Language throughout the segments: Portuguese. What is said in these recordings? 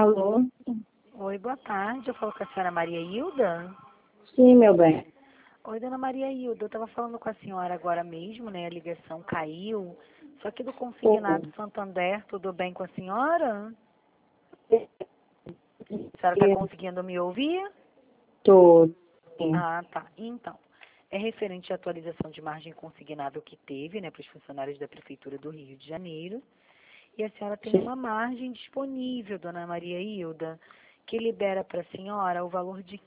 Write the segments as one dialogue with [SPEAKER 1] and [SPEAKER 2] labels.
[SPEAKER 1] Alô?
[SPEAKER 2] Oi, boa tarde. Eu falo com a senhora Maria Hilda.
[SPEAKER 1] Sim, meu bem.
[SPEAKER 2] Oi, dona Maria Hilda. Eu estava falando com a senhora agora mesmo, né? A ligação caiu. Só que do Consignado Santander, tudo bem com a senhora? A senhora está conseguindo me ouvir?
[SPEAKER 1] Tô. Sim.
[SPEAKER 2] Ah, tá. Então, é referente à atualização de margem consignável que teve, né, para os funcionários da Prefeitura do Rio de Janeiro. E a senhora tem uma margem disponível, dona Maria Hilda, que libera para a senhora o valor de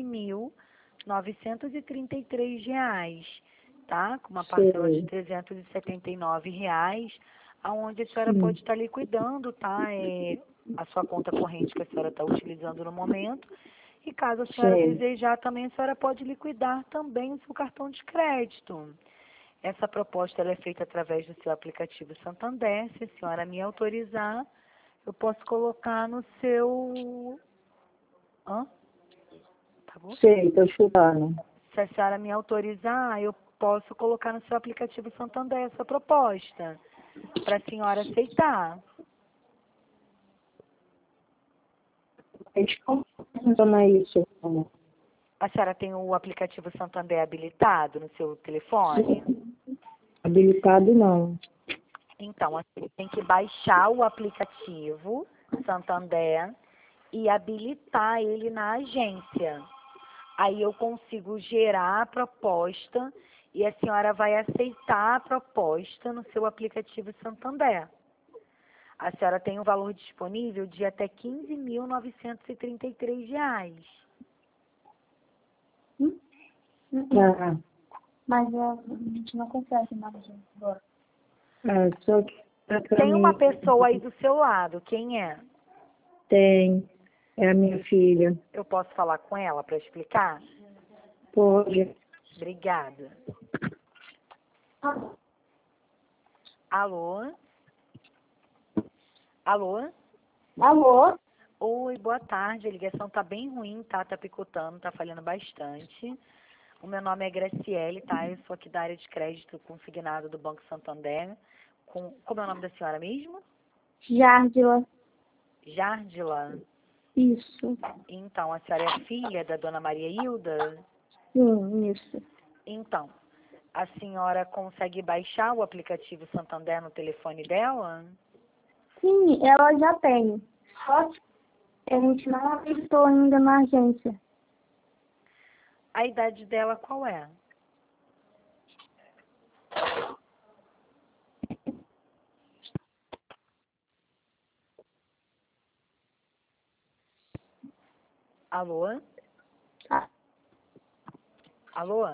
[SPEAKER 2] R$ 15.933, tá? Com uma parcela de R$ 379, aonde a senhora pode estar liquidando, tá? A sua conta corrente que a senhora está utilizando no momento. E caso a senhora desejar também, a senhora pode liquidar também o seu cartão de crédito. Essa proposta ela é feita através do seu aplicativo Santander. Se a senhora me autorizar, eu posso colocar no seu... Hã? Tá bom?
[SPEAKER 1] Sei, tô chutando.
[SPEAKER 2] Se a senhora me autorizar, eu posso colocar no seu aplicativo Santander essa proposta, para a senhora aceitar.
[SPEAKER 1] A gente como funciona isso?
[SPEAKER 2] A senhora tem o aplicativo Santander habilitado no seu telefone?
[SPEAKER 1] Habilitado não.
[SPEAKER 2] Então, assim, tem que baixar o aplicativo Santander e habilitar ele na agência. Aí eu consigo gerar a proposta e a senhora vai aceitar a proposta no seu aplicativo Santander. A senhora tem um valor disponível de até R$ 15.933.
[SPEAKER 1] Ah,
[SPEAKER 3] Mas a gente não consegue mais agora.
[SPEAKER 1] só que pra
[SPEAKER 2] Tem uma
[SPEAKER 1] mim
[SPEAKER 2] pessoa aí do seu lado, quem é?
[SPEAKER 1] tem. É a minha filha.
[SPEAKER 2] Eu posso falar com ela para explicar?
[SPEAKER 1] Pode.
[SPEAKER 2] Obrigada. Alô? Alô?
[SPEAKER 3] Alô?
[SPEAKER 2] Oi, boa tarde. A ligação tá bem ruim, tá? Tá picotando, tá falhando bastante. O meu nome é Graciele, tá? Eu sou aqui da área de crédito consignado do Banco Santander. Como é o nome da senhora mesmo?
[SPEAKER 3] Járdila.
[SPEAKER 2] Jardila.
[SPEAKER 3] Isso.
[SPEAKER 2] Então, a senhora é filha da dona Maria Hilda?
[SPEAKER 3] Sim, isso.
[SPEAKER 2] Então, a senhora consegue baixar o aplicativo Santander no telefone dela?
[SPEAKER 3] Sim, ela já tem. Só que a gente não habilitou ainda na agência.
[SPEAKER 2] A idade dela qual é? Alô?
[SPEAKER 3] Ah,
[SPEAKER 2] Alô?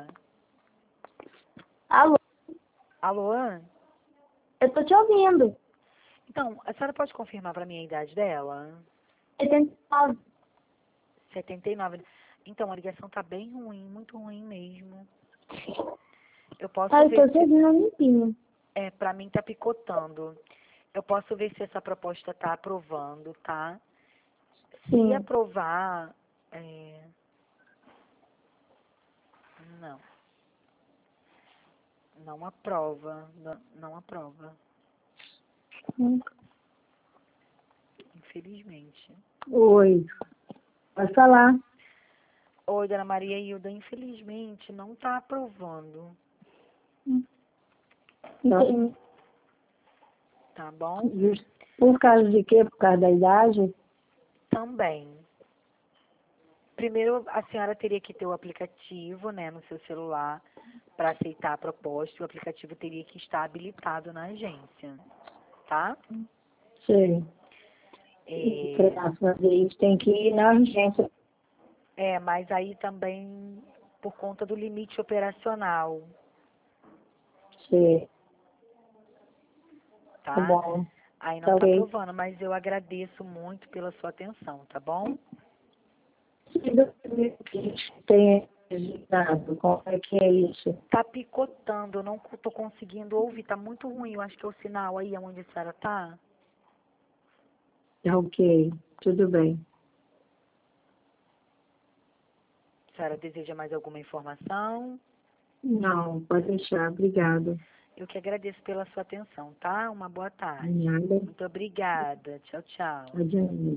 [SPEAKER 3] alô?
[SPEAKER 2] Alô?
[SPEAKER 3] Eu tô te ouvindo.
[SPEAKER 2] Então, a senhora pode confirmar para mim a idade dela?
[SPEAKER 3] 79.
[SPEAKER 2] 79. Então, a ligação tá bem ruim, muito ruim mesmo. Eu posso
[SPEAKER 3] Eu tô
[SPEAKER 2] ver
[SPEAKER 3] te ouvindo limpinho.
[SPEAKER 2] para mim tá picotando. Eu posso ver se essa proposta tá aprovando, tá? Se
[SPEAKER 3] Sim.
[SPEAKER 2] aprovar, não. Não aprova, não aprova, infelizmente.
[SPEAKER 1] Oi. Pode falar.
[SPEAKER 2] Oi, dona Maria Hilda, infelizmente não tá aprovando,
[SPEAKER 1] Não.
[SPEAKER 2] tá bom?
[SPEAKER 1] Por causa de quê? Por causa da idade?
[SPEAKER 2] Também. Primeiro, a senhora teria que ter o aplicativo, né, no seu celular para aceitar a proposta. O aplicativo teria que estar habilitado na agência, tá?
[SPEAKER 1] Sei.
[SPEAKER 2] É,
[SPEAKER 1] Para fazer isso tem que ir na agência.
[SPEAKER 2] mas aí também por conta do limite operacional,
[SPEAKER 1] Sei.
[SPEAKER 2] tá?
[SPEAKER 1] Tá bom.
[SPEAKER 2] Aí não
[SPEAKER 1] Tá
[SPEAKER 2] tá
[SPEAKER 1] ok.
[SPEAKER 2] aprovando, mas eu agradeço muito pela sua atenção, tá bom?
[SPEAKER 1] Tem registrado. Como é que é isso?
[SPEAKER 2] Tá picotando, eu não tô conseguindo ouvir, tá muito ruim. Eu acho que é o sinal aí onde a senhora tá.
[SPEAKER 1] Tá ok. Tudo bem.
[SPEAKER 2] A senhora deseja mais alguma informação?
[SPEAKER 1] Não, pode deixar. Obrigada.
[SPEAKER 2] Eu que agradeço pela sua atenção, tá? Uma boa tarde.
[SPEAKER 1] Nada.
[SPEAKER 2] Muito obrigada. Tchau, tchau.
[SPEAKER 1] Adiante.